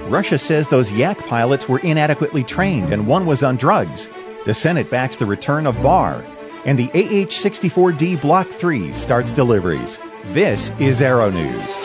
Russia says those Yak pilots were inadequately trained and one was on drugs. The Senate backs the return of Barr. And the AH-64D Block 3 starts deliveries. This is Aero News.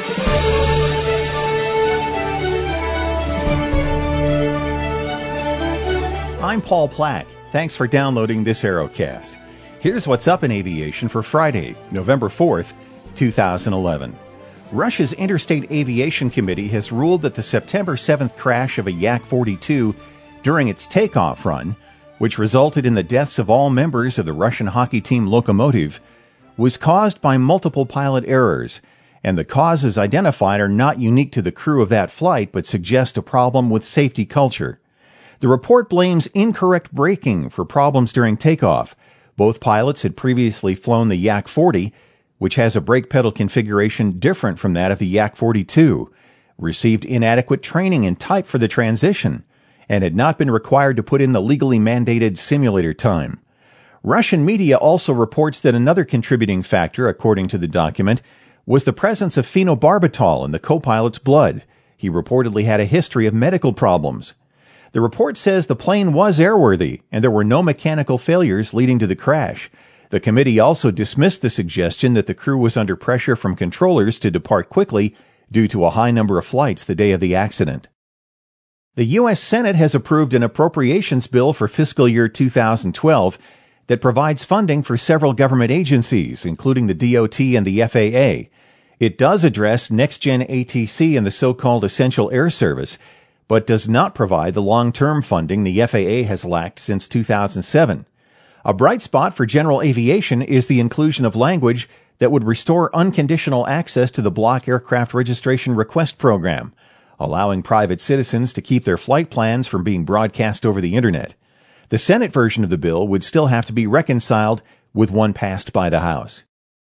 I'm Paul Plack. Thanks for downloading this Aerocast. Here's what's up in aviation for Friday, November 4th, 2011. Russia's Interstate Aviation Committee has ruled that the September 7th crash of a Yak-42 during its takeoff run, which resulted in the deaths of all members of the Russian hockey team Lokomotiv, was caused by multiple pilot errors, and the causes identified are not unique to the crew of that flight but suggest a problem with safety culture. The report blames incorrect braking for problems during takeoff. Both pilots had previously flown the Yak-40, which has a brake pedal configuration different from that of the Yak-42, received inadequate training and type for the transition, and had not been required to put in the legally mandated simulator time. Russian media also reports that another contributing factor, according to the document, was the presence of phenobarbital in the co-pilot's blood. He reportedly had a history of medical problems. The report says the plane was airworthy and there were no mechanical failures leading to the crash. The committee also dismissed the suggestion that the crew was under pressure from controllers to depart quickly due to a high number of flights the day of the accident. The U.S. Senate has approved an appropriations bill for fiscal year 2012 that provides funding for several government agencies, including the DOT and the FAA. It does address next-gen ATC and the so-called Essential Air Service, but does not provide the long-term funding the FAA has lacked since 2007. A bright spot for general aviation is the inclusion of language that would restore unconditional access to the Block Aircraft Registration Request Program, allowing private citizens to keep their flight plans from being broadcast over the Internet. The Senate version of the bill would still have to be reconciled with one passed by the House.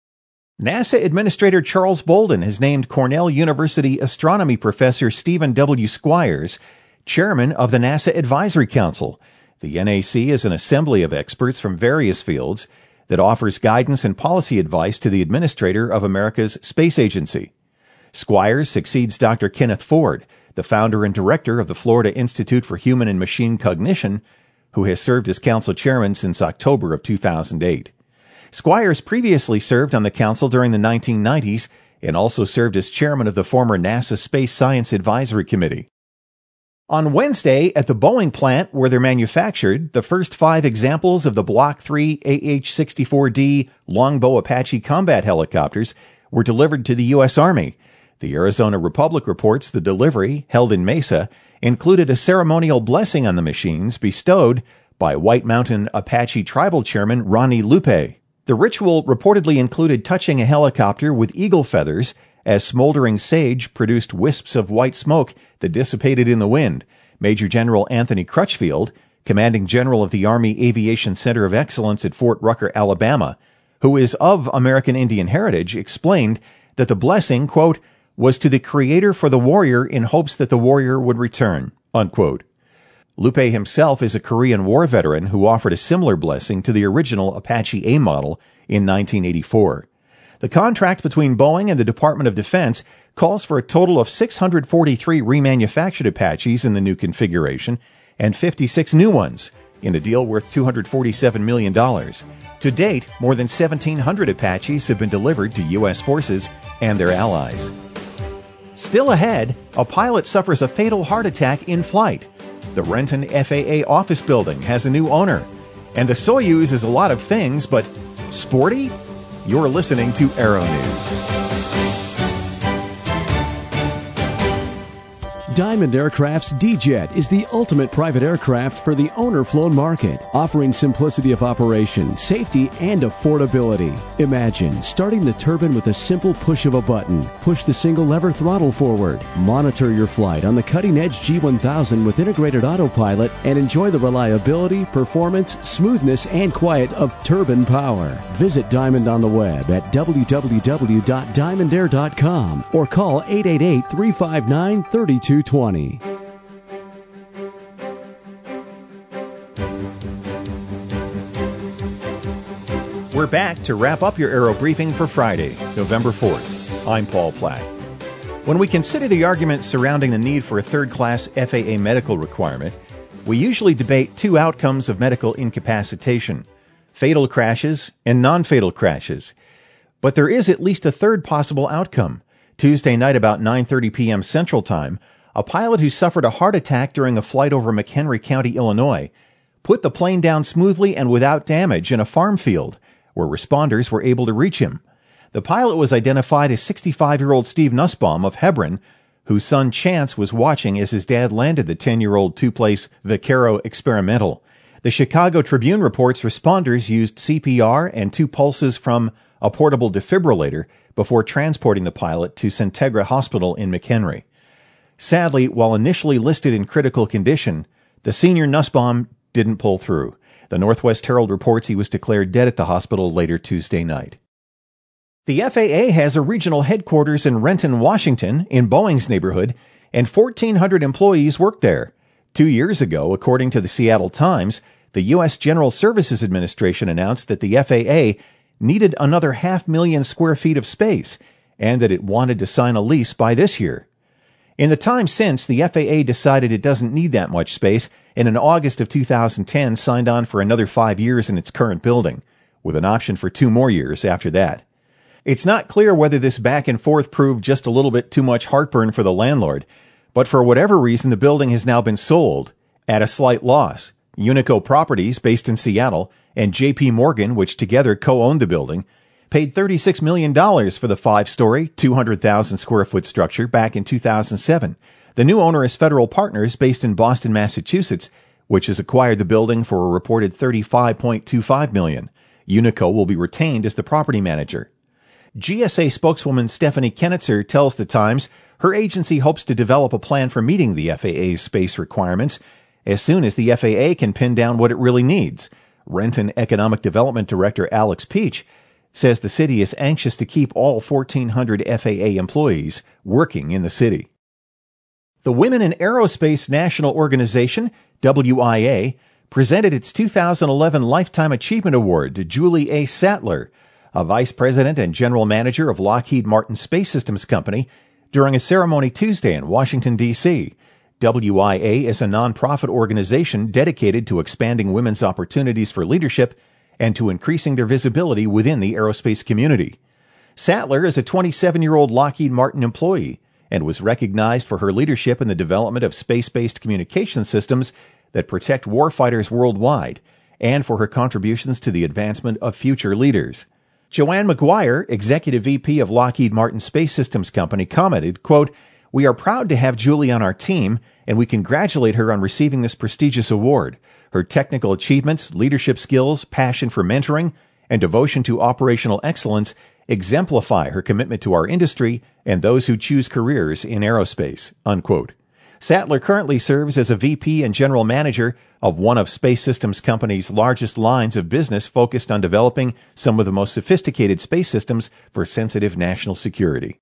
NASA Administrator Charles Bolden has named Cornell University astronomy professor Stephen W. Squires chairman of the NASA Advisory Council. The NAC is an assembly of experts from various fields that offers guidance and policy advice to the administrator of America's space agency. Squires succeeds Dr. Kenneth Ford, the founder and director of the Florida Institute for Human and Machine Cognition, who has served as council chairman since October of 2008. Squires previously served on the council during the 1990s and also served as chairman of the former NASA Space Science Advisory Committee. On Wednesday, at the Boeing plant where they're manufactured, the first 5 examples of the Block 3 AH-64D Longbow Apache combat helicopters were delivered to the U.S. Army. The Arizona Republic reports the delivery, held in Mesa, included a ceremonial blessing on the machines bestowed by White Mountain Apache Tribal Chairman Ronnie Lupe. The ritual reportedly included touching a helicopter with eagle feathers as smoldering sage produced wisps of white smoke that dissipated in the wind. Major General Anthony Crutchfield, commanding general of the Army Aviation Center of Excellence at Fort Rucker, Alabama, who is of American Indian heritage, explained that the blessing, quote, was to the Creator for the warrior in hopes that the warrior would return, unquote. Lupe himself is a Korean War veteran who offered a similar blessing to the original Apache A model in 1984. The contract between Boeing and the Department of Defense calls for a total of 643 remanufactured Apaches in the new configuration and 56 new ones in a deal worth $247 million. To date, more than 1,700 Apaches have been delivered to U.S. forces and their allies. Still ahead, a pilot suffers a fatal heart attack in flight. The Renton FAA office building has a new owner. And the Soyuz is a lot of things, but sporty? You're listening to Aero News. Diamond Aircraft's D-Jet is the ultimate private aircraft for the owner-flown market, offering simplicity of operation, safety, and affordability. Imagine starting the turbine with a simple push of a button. Push the single lever throttle forward. Monitor your flight on the cutting-edge G1000 with integrated autopilot and enjoy the reliability, performance, smoothness, and quiet of turbine power. Visit Diamond on the web at www.diamondair.com or call 888-359-3220. We're back to wrap up your Aero Briefing for Friday, November 4th. I'm Paul Platt. When we consider the arguments surrounding the need for a third-class FAA medical requirement, we usually debate two outcomes of medical incapacitation: fatal crashes and non-fatal crashes. But there is at least a third possible outcome. Tuesday night about 9:30 p.m. Central Time, a pilot who suffered a heart attack during a flight over McHenry County, Illinois, put the plane down smoothly and without damage in a farm field, where responders were able to reach him. The pilot was identified as 65-year-old Steve Nussbaum of Hebron, whose son Chance was watching as his dad landed the 10-year-old two-place Vaquero Experimental. The Chicago Tribune reports responders used CPR and 2 pulses from a portable defibrillator before transporting the pilot to Centegra Hospital in McHenry. Sadly, while initially listed in critical condition, the senior Nussbaum didn't pull through. The Northwest Herald reports he was declared dead at the hospital later Tuesday night. The FAA has a regional headquarters in Renton, Washington, in Boeing's neighborhood, and 1,400 employees work there. 2 years ago, according to the Seattle Times, the U.S. General Services Administration announced that the FAA needed another 500,000 square feet of space, and that it wanted to sign a lease by this year. In the time since, the FAA decided it doesn't need that much space, and in August of 2010 signed on for another 5 years in its current building, with an option for 2 more years after that. It's not clear whether this back and forth proved just a little bit too much heartburn for the landlord, but for whatever reason the building has now been sold at a slight loss. Unico Properties, based in Seattle, and J.P. Morgan, which together co-owned the building, paid $36 million for the 5-story, 200,000 square foot structure back in 2007. The new owner is Federal Partners, based in Boston, Massachusetts, which has acquired the building for a reported $35.25 million. Unico will be retained as the property manager. GSA spokeswoman Stephanie Kenitzer tells the Times her agency hopes to develop a plan for meeting the FAA's space requirements as soon as the FAA can pin down what it really needs. Renton Economic Development Director Alex Peach says the city is anxious to keep all 1,400 FAA employees working in the city. The Women in Aerospace National Organization, WIA, presented its 2011 Lifetime Achievement Award to Julie A. Sattler, a vice president and general manager of Lockheed Martin Space Systems Company, during a ceremony Tuesday in Washington, D.C. WIA is a nonprofit organization dedicated to expanding women's opportunities for leadership and to increasing their visibility within the aerospace community. Sattler is a 27-year-old Lockheed Martin employee and was recognized for her leadership in the development of space-based communication systems that protect warfighters worldwide, and for her contributions to the advancement of future leaders. Joanne McGuire, Executive VP of Lockheed Martin Space Systems Company, commented, quote, "We are proud to have Julie on our team, and we congratulate her on receiving this prestigious award. Her technical achievements, leadership skills, passion for mentoring, and devotion to operational excellence exemplify her commitment to our industry and those who choose careers in aerospace," unquote. Sattler currently serves as a VP and general manager of one of Space Systems Company's largest lines of business focused on developing some of the most sophisticated space systems for sensitive national security.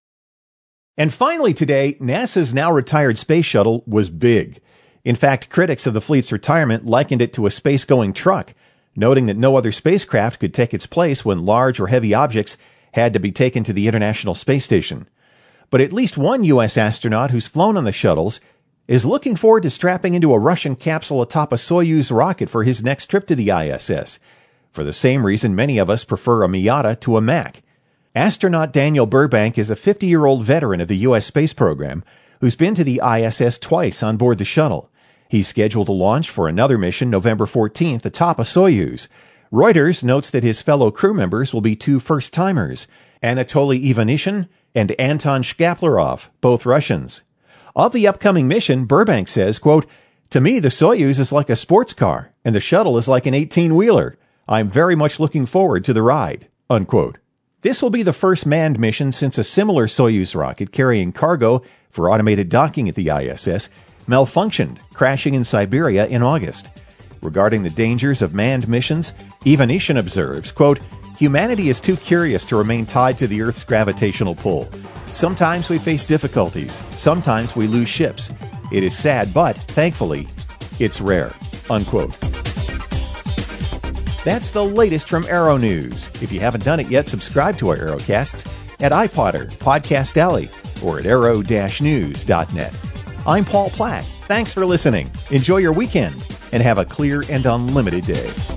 And finally today, NASA's now retired space shuttle was big. In fact, critics of the fleet's retirement likened it to a space-going truck, noting that no other spacecraft could take its place when large or heavy objects had to be taken to the International Space Station. But at least one U.S. astronaut who's flown on the shuttles is looking forward to strapping into a Russian capsule atop a Soyuz rocket for his next trip to the ISS, for the same reason many of us prefer a Miata to a Mac. Astronaut Daniel Burbank is a 50-year-old veteran of the U.S. space program who's been to the ISS twice on board the shuttle. He's scheduled to launch for another mission November 14th atop a Soyuz. Reuters notes that his fellow crew members will be 2 first-timers, Anatoly Ivanishin and Anton Shkaplerov, both Russians. Of the upcoming mission, Burbank says, quote, "To me, the Soyuz is like a sports car, and the shuttle is like an 18-wheeler. I'm very much looking forward to the ride," unquote. This will be the first manned mission since a similar Soyuz rocket carrying cargo for automated docking at the ISS malfunctioned, crashing in Siberia in August. Regarding the dangers of manned missions, Ivanishin observes, quote, "Humanity is too curious to remain tied to the Earth's gravitational pull. Sometimes we face difficulties. Sometimes we lose ships. It is sad, but, thankfully, it's rare," unquote. That's the latest from Aero News. If you haven't done it yet, subscribe to our Aerocasts at iPodder, Podcast Alley, or at aero-news.net. I'm Paul Plack. Thanks for listening. Enjoy your weekend and have a clear and unlimited day.